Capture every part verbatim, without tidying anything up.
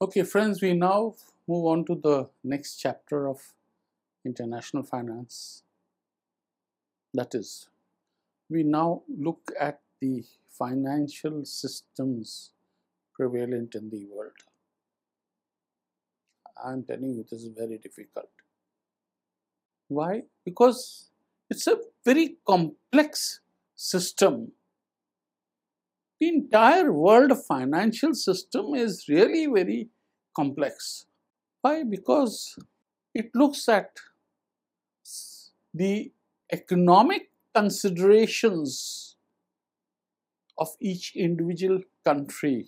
Okay, friends, we now move on to the next chapter of international finance. That is, we now look at the financial systems prevalent in the world. I'm telling you, this is very difficult. Why? Because it's a very complex system. The entire world financial system is really very complex. Why? Because it looks at the economic considerations of each individual country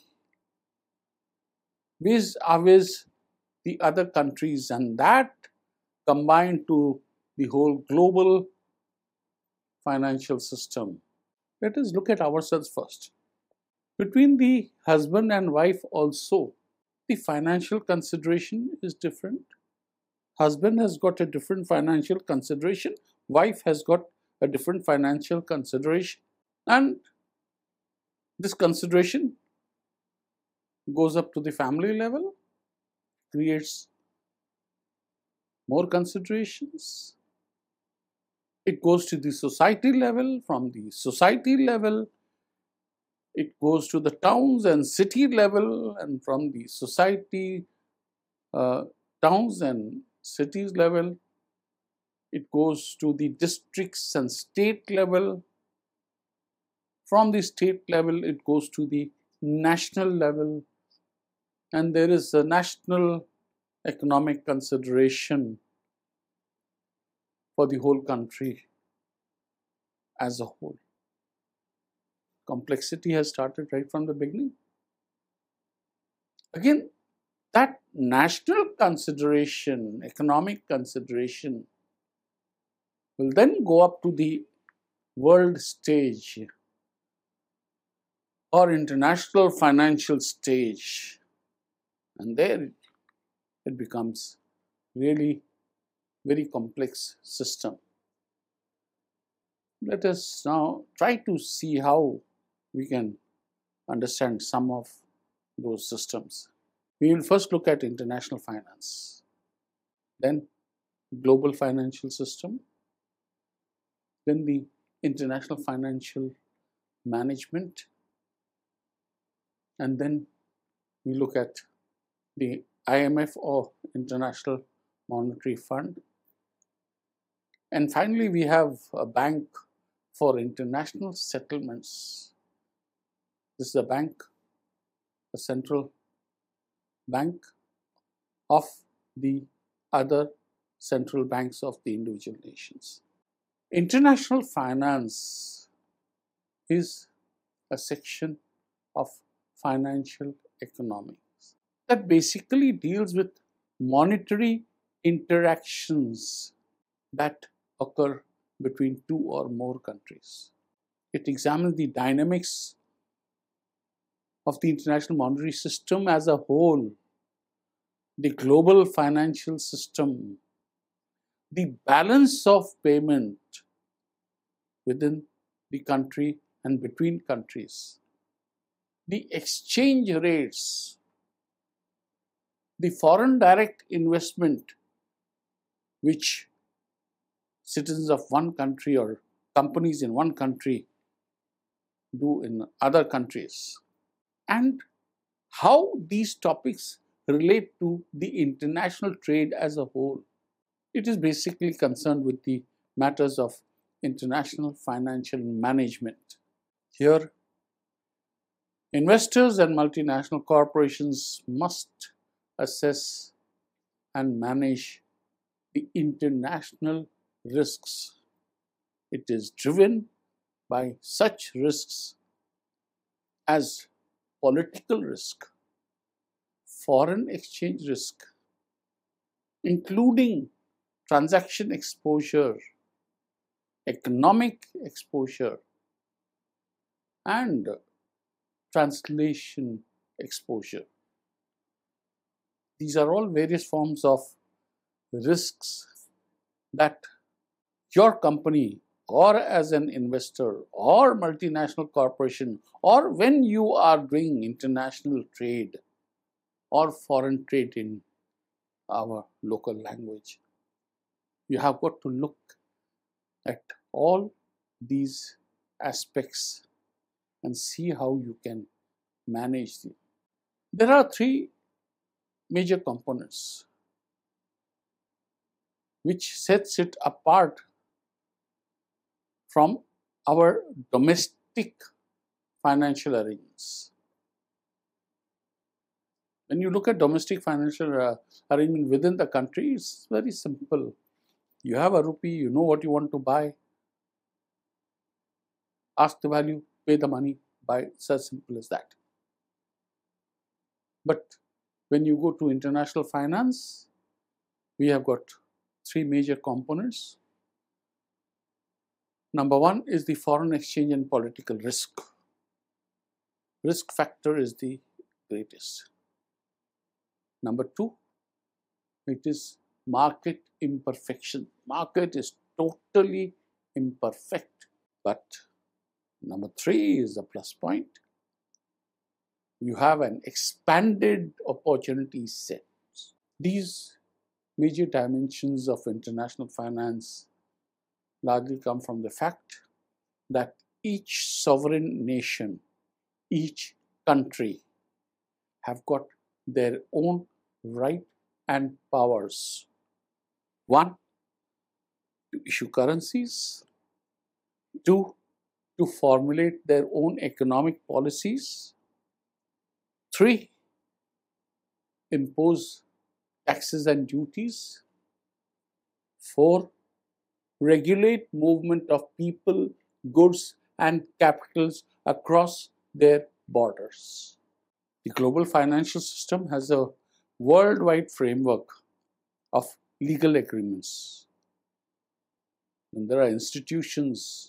vis-a-vis the other countries, and that combined to the whole global financial system. Let us look at ourselves first. Between the husband and wife also, the financial consideration is different. Husband has got a different financial consideration, wife has got a different financial consideration, and this consideration goes up to the family level, creates more considerations. It goes to the society level, from the society level it goes to the towns and city level, and from the society, uh, towns and cities level, it goes to the districts and state level. From the state level, it goes to the national level, and there is a national economic consideration for the whole country as a whole. Complexity has started right from the beginning. Again, that national consideration, economic consideration, will then go up to the world stage or international financial stage, and there it becomes really very complex system. Let us now try to see how we can understand some of those systems. We will first look at international finance, then global financial system, then the international financial management, and then we look at the I M F or International Monetary Fund, and finally we have a bank for international settlements. This is a bank, a central bank of the other central banks of the individual nations. International finance is a section of financial economics that basically deals with monetary interactions that occur between two or more countries. It examines the dynamics of the international monetary system as a whole, the global financial system, the balance of payment within the country and between countries, the exchange rates, the foreign direct investment which citizens of one country or companies in one country do in other countries, and how these topics relate to the international trade as a whole. It is basically concerned with the matters of international financial management. Here, investors and multinational corporations must assess and manage the international risks. It is driven by such risks as political risk, foreign exchange risk, including transaction exposure, economic exposure, and translation exposure. These are all various forms of risks that your company, or as an investor or multinational corporation, or when you are doing international trade or foreign trade in our local language. You have got to look at all these aspects and see how you can manage them. There are three major components which sets it apart from our domestic financial arrangements. When you look at domestic financial uh, arrangement within the country, it's very simple. You have a rupee, you know what you want to buy, ask the value, pay the money, buy. It's as simple as that. But when you go to international finance, we have got three major components. Number one is the foreign exchange and political risk. Risk factor is the greatest. Number two, it is market imperfection. Market is totally imperfect. But number three is the plus point. You have an expanded opportunity set. These major dimensions of international finance largely come from the fact that each sovereign nation, each country have got their own right and powers. One, to issue currencies. Two, to formulate their own economic policies. Three, impose taxes and duties. Four, regulate movement of people, goods and capitals across their borders. The global financial system has a worldwide framework of legal agreements. And there are institutions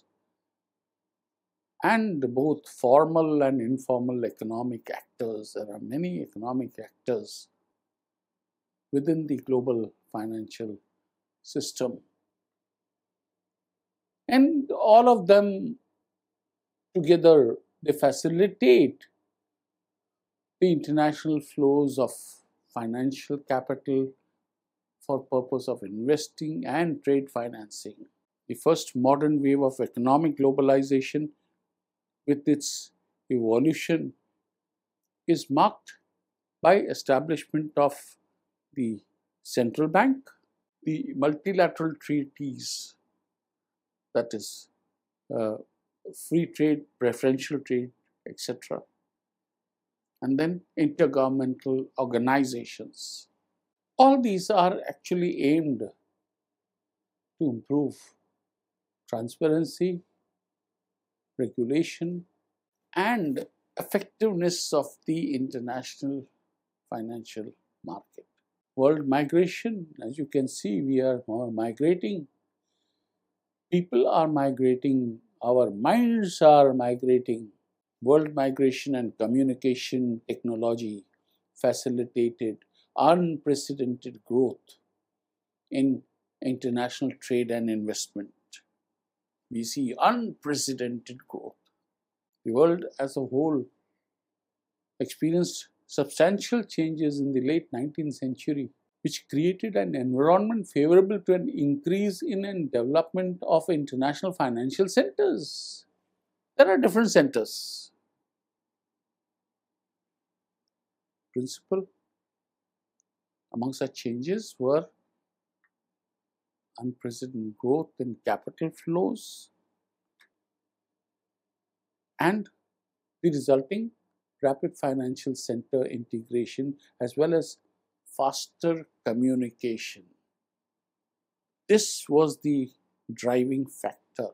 and both formal and informal economic actors. There are many economic actors within the global financial system. And all of them together, they facilitate the international flows of financial capital for purpose of investing and trade financing. The first modern wave of economic globalization with its evolution is marked by establishment of the central bank, the multilateral treaties, that is uh, free trade, preferential trade, et cetera, and then intergovernmental organizations. All these are actually aimed to improve transparency, regulation, and effectiveness of the international financial market. World migration, as you can see, we are migrating. People are migrating, our minds are migrating. World migration and communication technology facilitated unprecedented growth in international trade and investment. We see unprecedented growth. The world as a whole experienced substantial changes in the late nineteenth century, which created an environment favorable to an increase in and development of international financial centers. There are different centers. Principal among such changes were unprecedented growth in capital flows and the resulting rapid financial center integration as well as faster communication. This was the driving factor.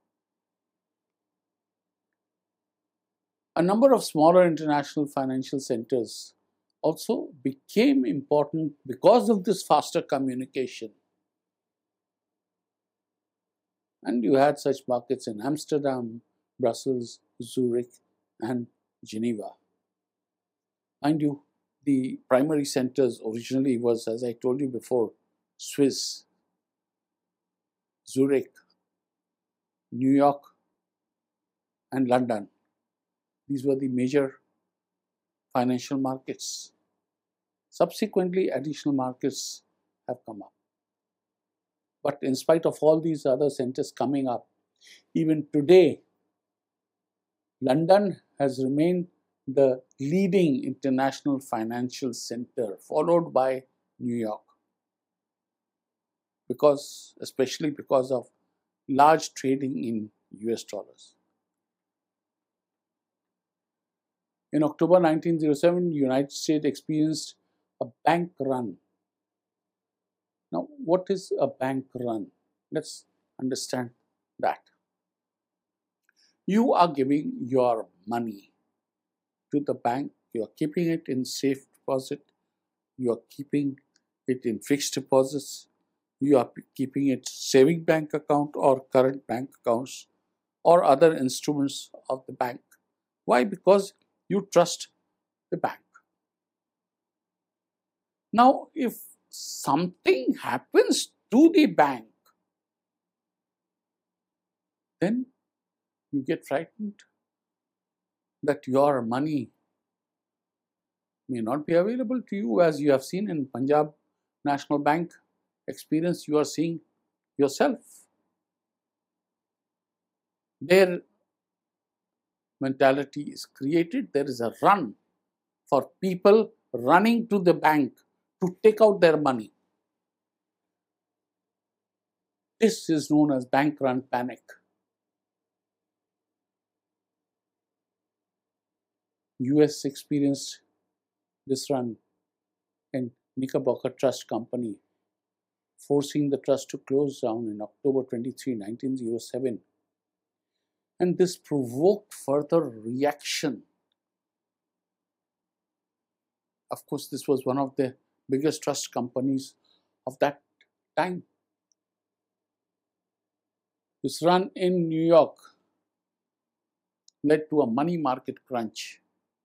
A number of smaller international financial centers also became important because of this faster communication. And you had such markets in Amsterdam, Brussels, Zurich, and Geneva. Mind you, the primary centers originally was, as I told you before, Swiss, Zurich, New York, and London. These were the major financial markets. Subsequently, additional markets have come up. But in spite of all these other centers coming up, even today, London has remained the leading international financial center, followed by New York, because especially because of large trading in U S dollars. In October nineteen oh seven, the United States experienced a bank run. Now, what is a bank run? Let's understand that. You are giving your money to the bank, you are keeping it in safe deposit, you are keeping it in fixed deposits, you are keeping it saving bank account or current bank accounts or other instruments of the bank. Why? Because you trust the bank. Now, if something happens to the bank, then you get frightened that your money may not be available to you, as you have seen in Punjab National Bank experience. You are seeing yourself. Their mentality is created. There is a run for people running to the bank to take out their money. This is known as bank run panic. U S experienced this run in Knickerbocker Trust Company, forcing the trust to close down in October twenty-third, nineteen oh seven. And this provoked further reaction. Of course, this was one of the biggest trust companies of that time. This run in New York led to a money market crunch,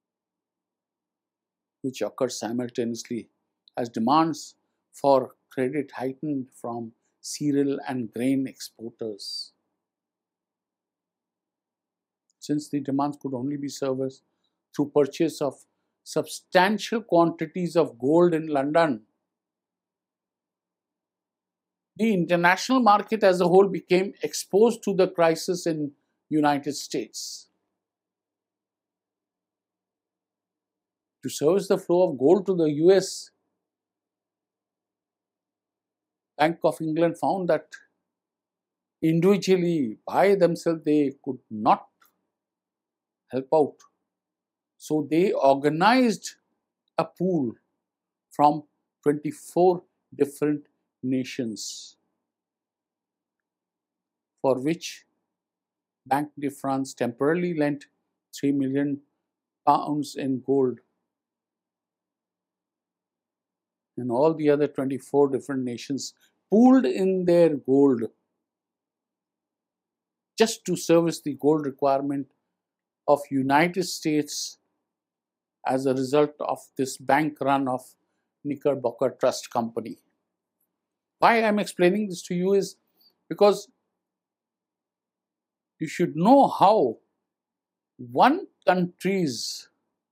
which occurred simultaneously as demands for credit heightened from cereal and grain exporters. Since the demands could only be serviced through purchase of substantial quantities of gold in London, the international market as a whole became exposed to the crisis in United States. To service the flow of gold to the U S, Bank of England found that individually, by themselves, they could not help out. So they organized a pool from twenty-four different nations, for which Banque de France temporarily lent three million pounds in gold. And all the other twenty-four different nations pooled in their gold just to service the gold requirement of United States as a result of this bank run of Knickerbocker Trust Company. Why I am explaining this to you is because you should know how one country's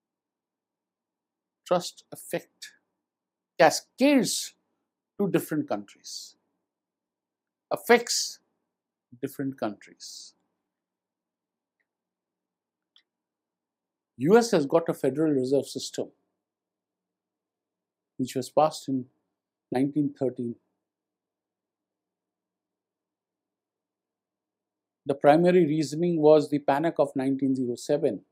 trust effect cascades to different countries, affects different countries. U S has got a Federal Reserve System which was passed in nineteen thirteen. The primary reasoning was the panic of nineteen oh seven,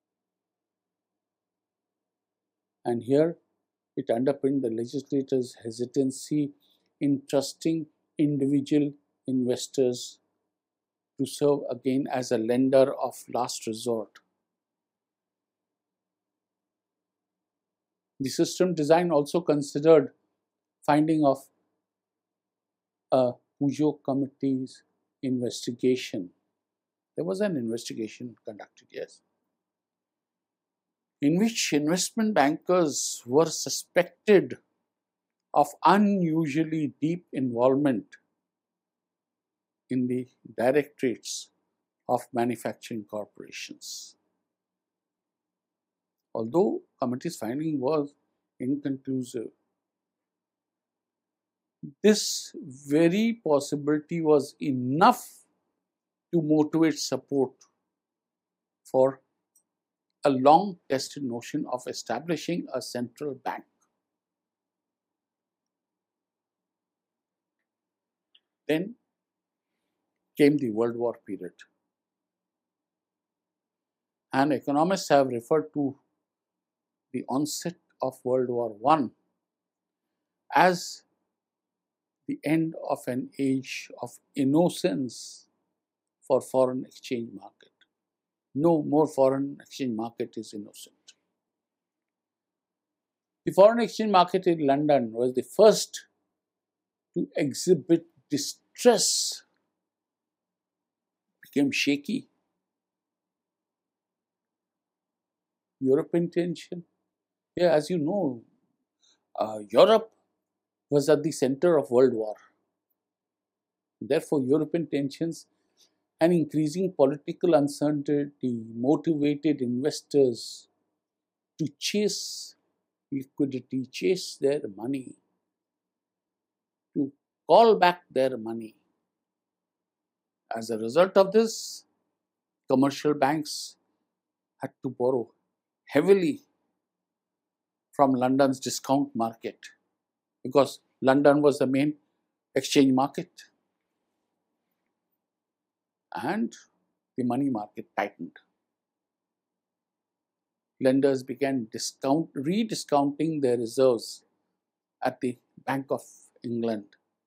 and here it underpinned the legislators' hesitancy in trusting individual investors to serve again as a lender of last resort. The system design also considered finding of a Peugeot committee's investigation. There was an investigation conducted, yes, in which investment bankers were suspected of unusually deep involvement in the directorates of manufacturing corporations. Although committee's finding was inconclusive. This very possibility was enough to motivate support for a long-tested notion of establishing a central bank. Then came the World War period. And economists have referred to the onset of World War One as the end of an age of innocence for foreign exchange market. No more foreign exchange market is innocent. The foreign exchange market in London was the first to exhibit distress, became shaky. European tension. Yeah, as you know, uh, Europe was at the center of World War. Therefore, European tensions and increasing political uncertainty motivated investors to chase liquidity, chase their money, to call back their money. As a result of this, commercial banks had to borrow heavily from London's discount market because London was the main exchange market and the money market tightened. Lenders began discount, rediscounting their reserves at the Bank of England.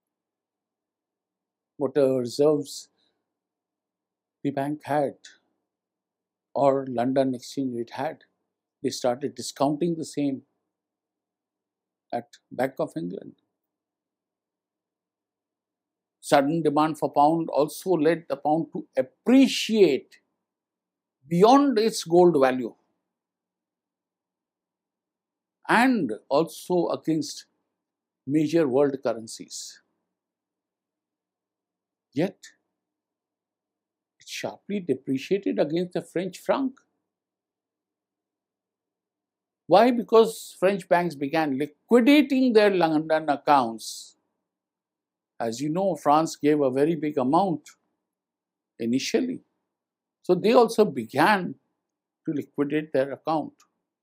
Whatever reserves the bank had or London Exchange Rate had, they started discounting the same at Bank of England. Sudden demand for pound also led the pound to appreciate beyond its gold value and also against major world currencies. Yet, it sharply depreciated against the French franc. Why? Because French banks began liquidating their London accounts. As you know, France gave a very big amount initially. So they also began to liquidate their account.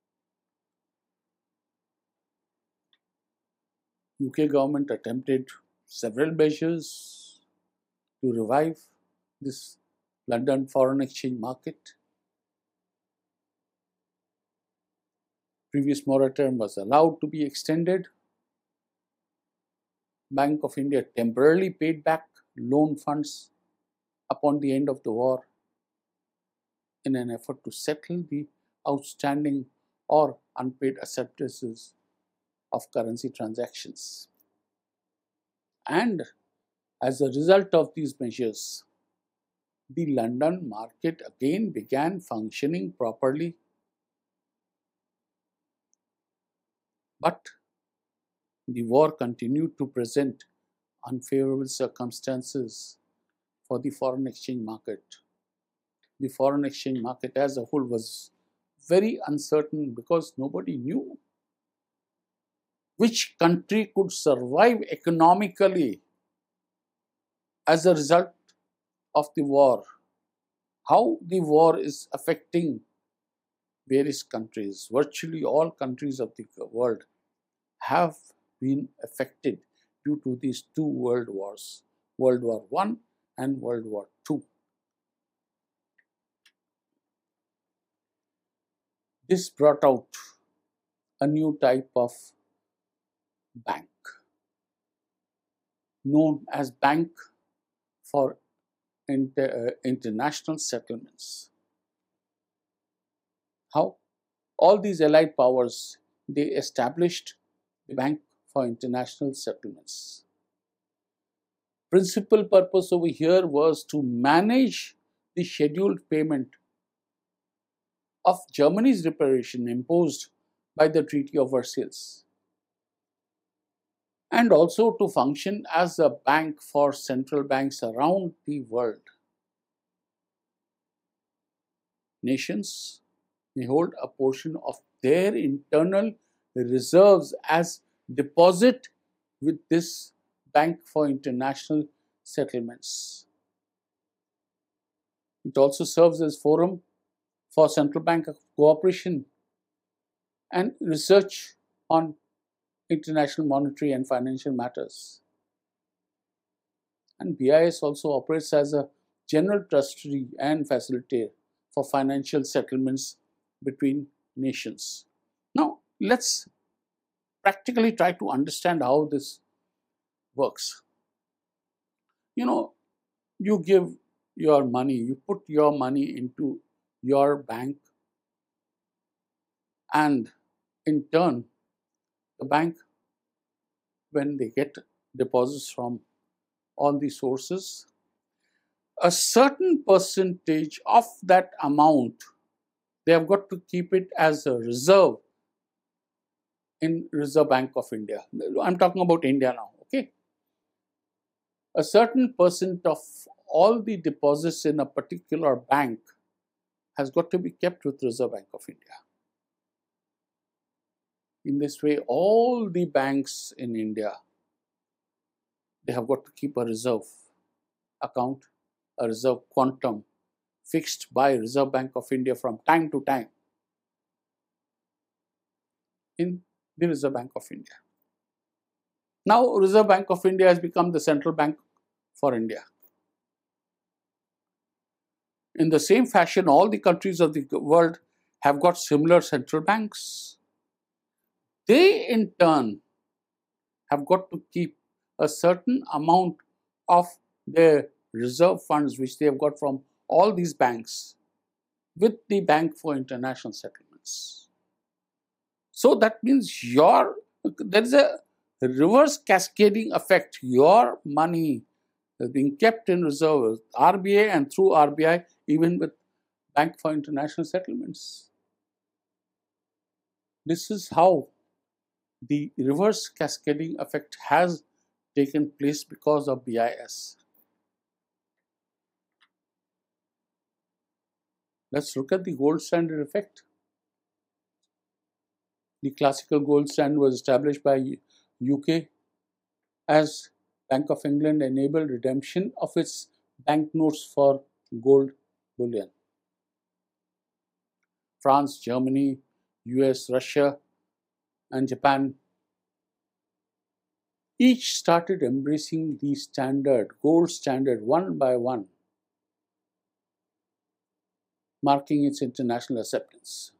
U K government attempted several measures to revive this London foreign exchange market. Previous moratorium was allowed to be extended. Bank of India temporarily paid back loan funds upon the end of the war in an effort to settle the outstanding or unpaid acceptances of currency transactions. And as a result of these measures, the London market again began functioning properly. But the war continued to present unfavorable circumstances for the foreign exchange market. The foreign exchange market as a whole was very uncertain because nobody knew which country could survive economically as a result of the war, how the war is affecting various countries. Virtually all countries of the world have been affected due to these two world wars, World War One and World War Two. This brought out a new type of bank known as Bank for Inter, uh, International Settlements. How? All these allied powers, they established the Bank for International Settlements. Principal purpose over here was to manage the scheduled payment of Germany's reparation imposed by the Treaty of Versailles, and also to function as a bank for central banks around the world. Nations may hold a portion of their internal reserves as deposit with this Bank for International Settlements. It also serves as forum for central bank cooperation and research on international monetary and financial matters. And B I S also operates as a general trustee and facilitator for financial settlements between nations. Now, let's practically try to understand how this works. You know, you give your money, you put your money into your bank, and in turn, the bank, when they get deposits from all the sources, a certain percentage of that amount, they have got to keep it as a reserve in Reserve Bank of India. I'm talking about India now, okay? A certain percent of all the deposits in a particular bank has got to be kept with Reserve Bank of India. In this way, all the banks in India, they have got to keep a reserve account, a reserve quantum fixed by Reserve Bank of India from time to time in the Reserve Bank of India. Now, Reserve Bank of India has become the central bank for India. In the same fashion, all the countries of the world have got similar central banks. They, in turn, have got to keep a certain amount of their reserve funds, which they have got from all these banks, with the Bank for International Settlements. So that means your, there is a reverse cascading effect. Your money is being kept in reserve, R B I, and through R B I, even with Bank for International Settlements. This is how the reverse cascading effect has taken place because of B I S. Let's look at the gold standard effect. The classical gold standard was established by U K as Bank of England enabled redemption of its banknotes for gold bullion. France, Germany, U S, Russia, and Japan each started embracing the standard, gold standard, one by one, marking its international acceptance.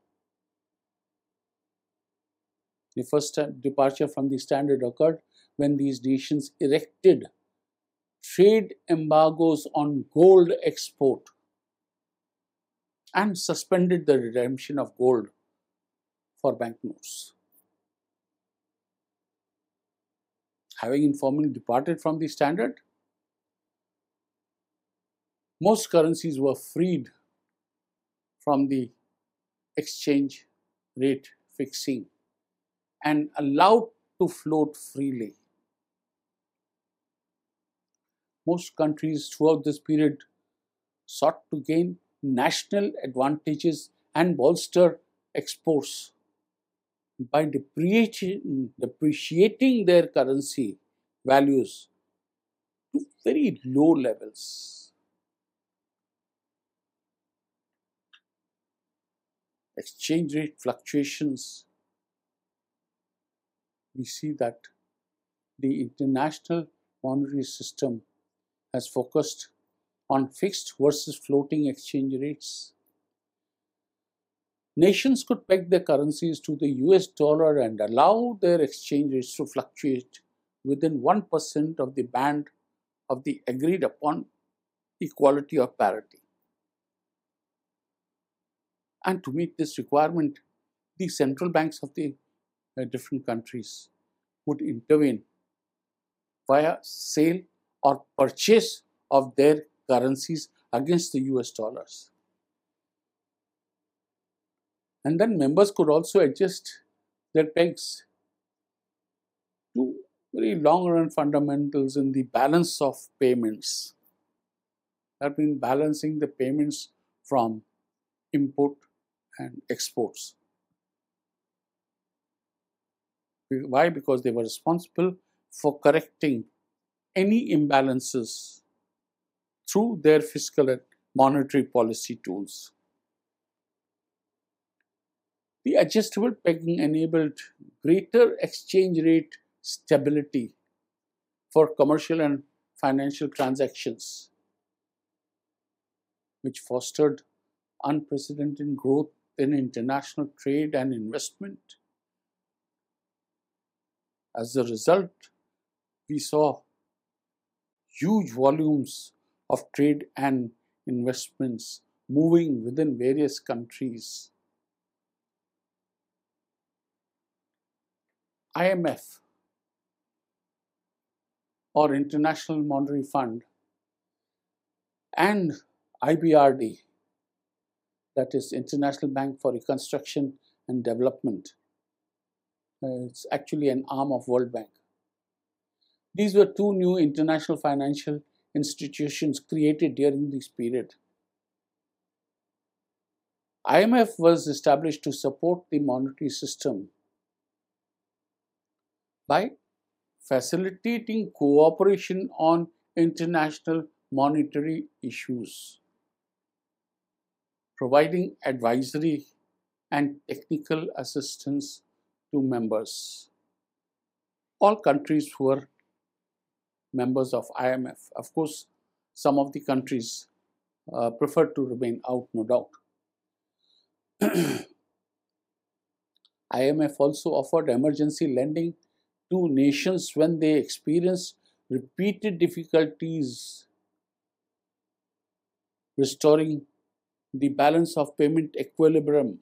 The first departure from the standard occurred when these nations erected trade embargoes on gold export and suspended the redemption of gold for banknotes. Having informally departed from the standard, most currencies were freed from the exchange rate fixing and allowed to float freely. Most countries throughout this period sought to gain national advantages and bolster exports by depreciating, depreciating their currency values to very low levels. Exchange rate fluctuations, we see that the international monetary system has focused on fixed versus floating exchange rates. Nations could peg their currencies to the U S dollar and allow their exchange rates to fluctuate within one percent of the band of the agreed upon equality or parity. And to meet this requirement, the central banks of the uh, different countries would intervene via sale or purchase of their currencies against the U S dollars. And then members could also adjust their pegs to very long-run fundamentals in the balance of payments. That means balancing the payments from import and exports. Why? Because they were responsible for correcting any imbalances through their fiscal and monetary policy tools. The adjustable pegging enabled greater exchange rate stability for commercial and financial transactions, which fostered unprecedented growth in international trade and investment. As a result, we saw huge volumes of trade and investments moving within various countries. I M F or International Monetary Fund and I B R D, that is International Bank for Reconstruction and Development, uh, it's actually an arm of World Bank. These were two new international financial institutions created during this period. I M F was established to support the monetary system by facilitating cooperation on international monetary issues, providing advisory and technical assistance to members. All countries were members of I M F. Of course, some of the countries uh, preferred to remain out, no doubt. I M F also offered emergency lending to nations when they experienced repeated difficulties restoring the balance of payment equilibrium.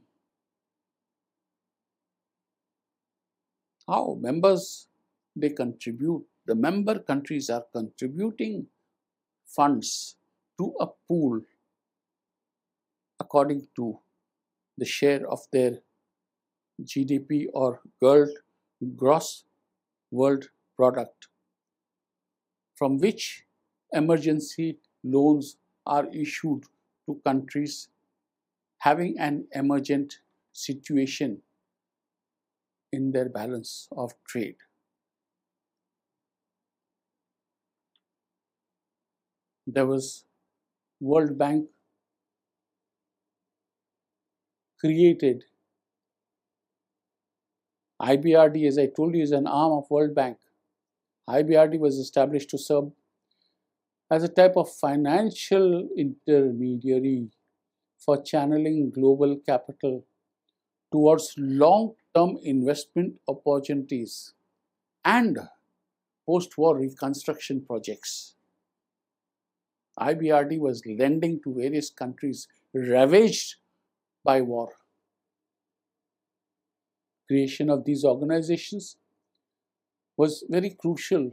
How? Members, they contribute. The member countries are contributing funds to a pool according to the share of their G D P or gross world product, from which emergency loans are issued to countries having an emergent situation in their balance of trade. There was World Bank created. I B R D, as I told you, is an arm of World Bank. I B R D was established to serve as a type of financial intermediary for channeling global capital towards long-term investment opportunities and post-war reconstruction projects. I B R D was lending to various countries ravaged by war. Creation of these organizations was very crucial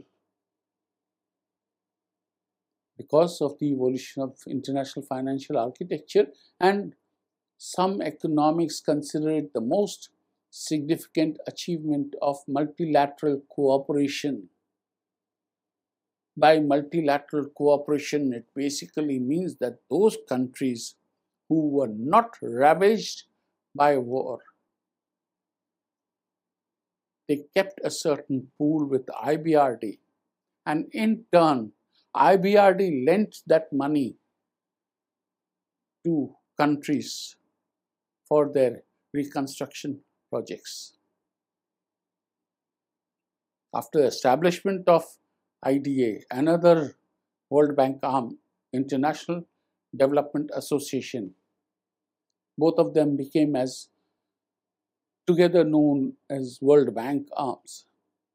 because of the evolution of international financial architecture, and some economics consider it the most significant achievement of multilateral cooperation. By multilateral cooperation, it basically means that those countries who were not ravaged by war, they kept a certain pool with I B R D, and in turn I B R D lent that money to countries for their reconstruction projects. After establishment of I D A, another World Bank arm, International Development Association, both of them became as together known as World Bank arms.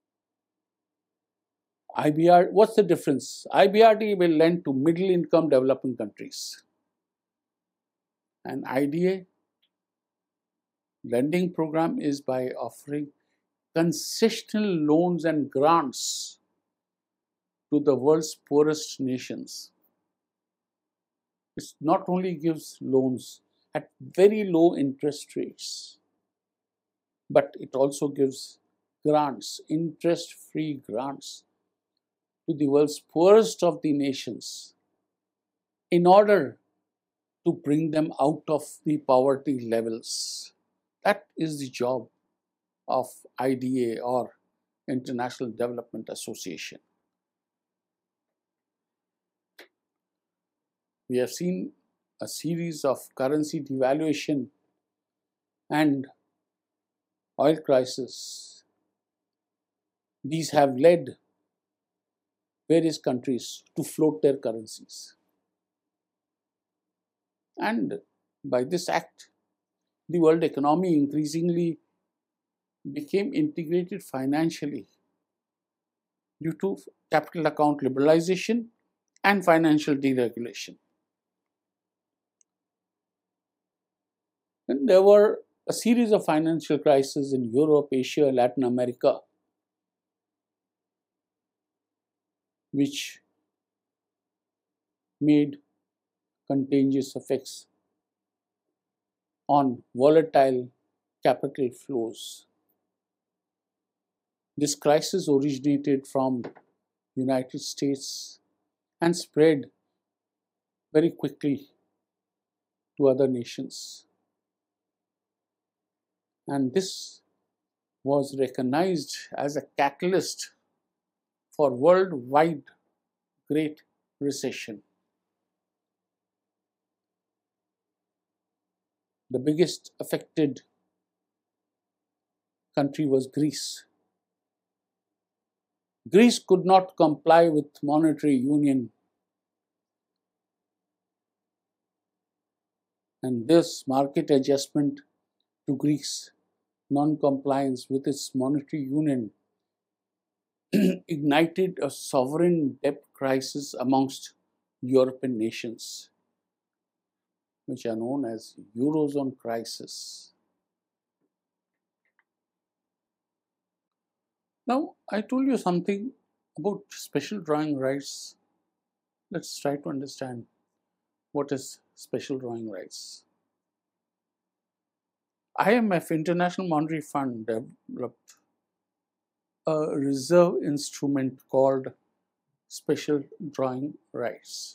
I B R D, what's the difference? I B R D will lend to middle income developing countries, and I D A lending program is by offering concessional loans and grants to the world's poorest nations. It not only gives loans at very low interest rates, but it also gives grants, interest-free grants to the world's poorest of the nations in order to bring them out of the poverty levels. That is the job of I D A or International Development Association. We have seen a series of currency devaluation and oil crisis. These have led various countries to float their currencies. And by this act, the world economy increasingly became integrated financially due to capital account liberalization and financial deregulation. And there were a series of financial crises in Europe, Asia, Latin America, which made contagious effects on volatile capital flows. This crisis originated from United States and spread very quickly to other nations. And this was recognized as a catalyst for worldwide Great Recession. The biggest affected country was Greece. Greece could not comply with monetary union, and this market adjustment to Greece non-compliance with its monetary union ignited a sovereign debt crisis amongst European nations, which are known as Eurozone crisis. Now, I told you something about special drawing rights. Let's try to understand what is special drawing rights. I M F, International Monetary Fund, developed a reserve instrument called special drawing rights.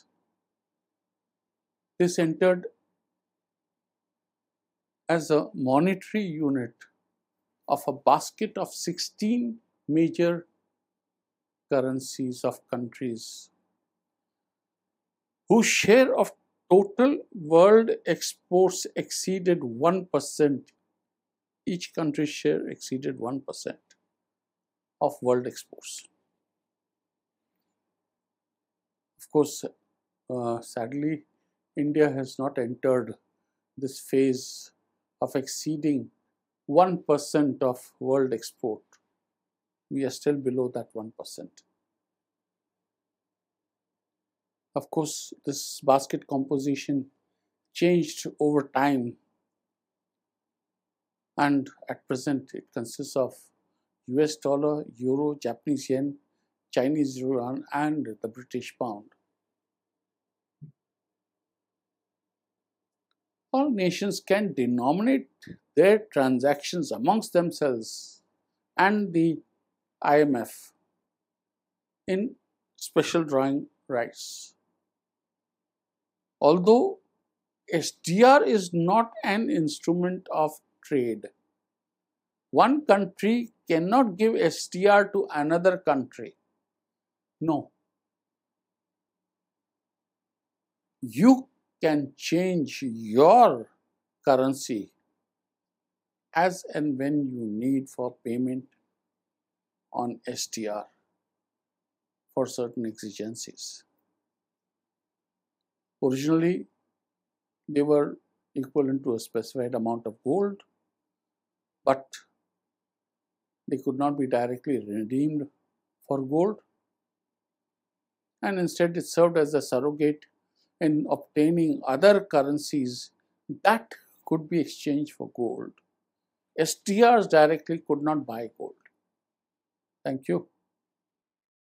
This entered as a monetary unit of a basket of sixteen major currencies of countries whose share of total world exports exceeded one percent. Each country's share exceeded one percent of world exports. Of course, uh, sadly, India has not entered this phase of exceeding one percent of world export. We are still below that one percent. Of course, this basket composition changed over time, and at present it consists of U S dollar, euro, Japanese yen, Chinese yuan, and the British pound. All nations can denominate their transactions amongst themselves and the I M F in special drawing rights. Although S D R is not an instrument of trade, one country cannot give S D R to another country. No. You can change your currency as and when you need for payment on S D R for certain exigencies. Originally, they were equivalent to a specified amount of gold, but they could not be directly redeemed for gold, and instead it served as a surrogate in obtaining other currencies that could be exchanged for gold. S D Rs directly could not buy gold. Thank you.